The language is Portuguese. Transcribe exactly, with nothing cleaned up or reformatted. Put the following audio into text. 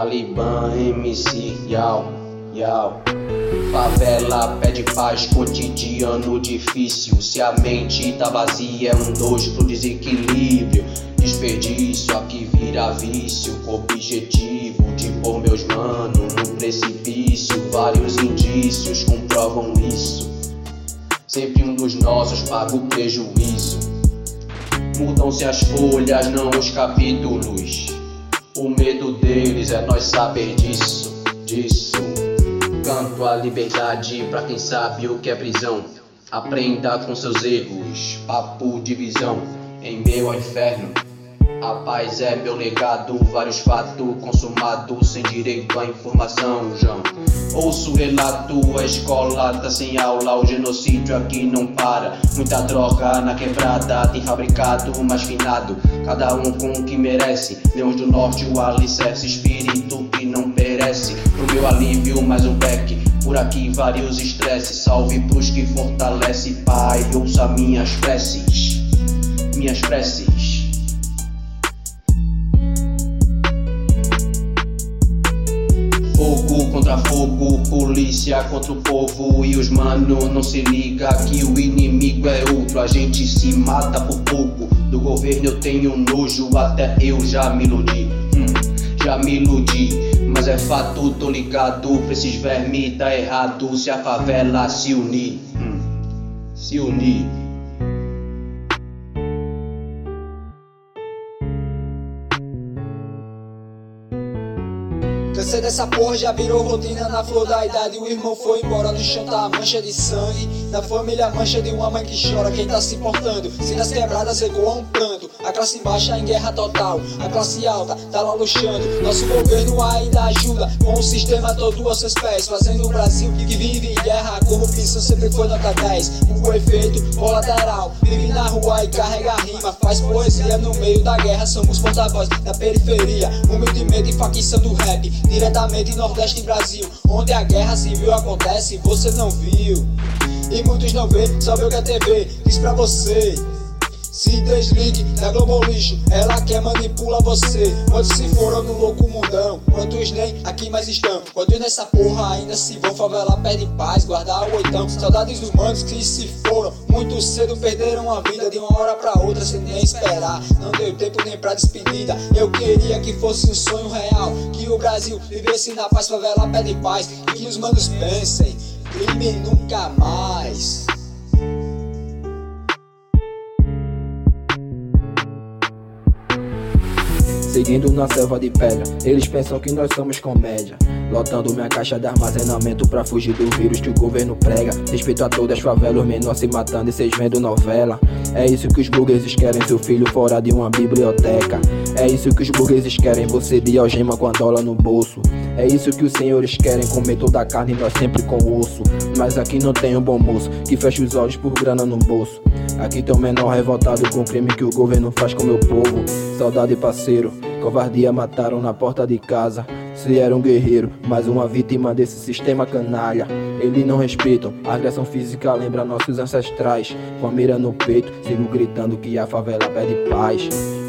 Talibã, M C, yau, yau. Favela pede paz, cotidiano difícil. Se a mente tá vazia é um dois pro desequilíbrio. Desperdício aqui vira vício, com objetivo de pôr meus manos no precipício. Vários indícios comprovam isso. Sempre um dos nossos paga o prejuízo. Mudam-se as folhas, não os capítulos. O medo deles é nós saber disso, disso. Canto a liberdade pra quem sabe o que é prisão. Aprenda com seus erros, papo de visão. Em meio ao inferno, a paz é meu legado. Vários fatos consumados sem direito à informação, João. Ouço o relato, a escola tá sem aula. O genocídio aqui não para. Muita droga na quebrada, tem fabricado mais finado. Cada um com o que merece. Leões do Norte, o alicerce, espírito que não perece. Pro meu alívio, mais um back. Por aqui vários estresses. Salve pros que fortalece, Pai. Ouça minhas preces, minhas preces. Fogo contra fogo, polícia contra o povo. E os mano não se liga que o inimigo é outro. A gente se mata por pouco. Do governo eu tenho nojo, até eu já me iludi, hum, já me iludi. Mas é fato, tô ligado, pra esses vermes tá errado. Se a favela se unir, hum, se unir. Cansei dessa porra, já virou rotina na flor da idade. O irmão foi embora, no chão tá a mancha de sangue. Na família a mancha de uma mãe que chora. Quem tá se importando? Se nas quebradas ecoa um pranto. A classe baixa em guerra total, a classe alta tá lá luxando. Nosso governo ainda ajuda, com o sistema todo aos seus pés. Fazendo o Brasil que vive em guerra, a corrupção sempre foi nota dez. O efeito colateral, vive na rua e carrega rima. Faz poesia no meio da guerra, somos porta-voz da periferia. Humildemente faquiçando o rap, diretamente Nordeste e Brasil, onde a guerra civil acontece, você não viu. E muitos não vê, só vê o que a T V diz pra você. Se desligue da Globo lixo, ela quer manipular você. Quantos se foram no louco mundão, quantos nem aqui mais estão. Quantos nessa porra ainda se vão, favela pede paz, guardar o oitão. Saudades dos manos que se foram muito cedo, perderam a vida de uma hora pra outra sem nem esperar. Não deu tempo nem pra despedida, eu queria que fosse um sonho real. Que o Brasil vivesse na paz, favela pede paz. E que os manos pensem, crime nunca mais. Seguindo na selva de pedra, eles pensam que nós somos comédia. Lotando minha caixa de armazenamento pra fugir do vírus que o governo prega. Respeito a todas as favelas, os menores se matando e cês vendo novela. É isso que os burgueses querem, seu filho fora de uma biblioteca. É isso que os burgueses querem, você de algema com a dólar no bolso. É isso que os senhores querem, comer toda a carne e nós sempre com osso. Mas aqui não tem um bom moço que fecha os olhos por grana no bolso. Aqui tem um menor revoltado com o crime que o governo faz com meu povo. Saudade parceiro, covardia mataram na porta de casa. Se era um guerreiro, mais uma vítima desse sistema canalha. Eles não respeitam, a agressão física lembra nossos ancestrais. Com a mira no peito, sigo gritando que a favela pede paz.